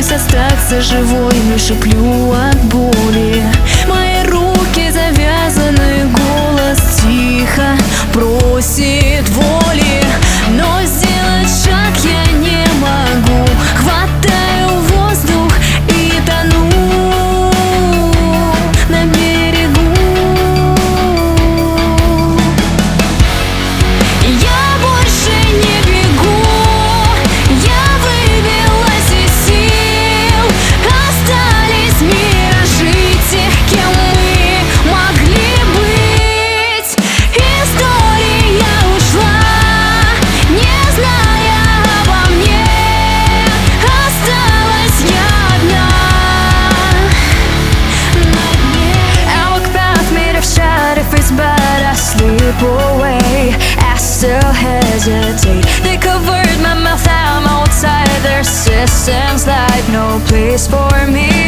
Пытаюсь остаться живой, но шиплю от боли. Мои руки завязаны, голос тихо просит воли, но сделать шаг я не могу. Хватаю воздух и тону на берегу. Я больше не бегу, я выбилась из сил. Остались миражи тех, кем мы могли быть. История ушла, не зная обо мне. Осталась я одна на дне. I walk past, made of shattered face, but I slip away. I still hesitate. They covered my mouth, I'm outside their systems like no place for me.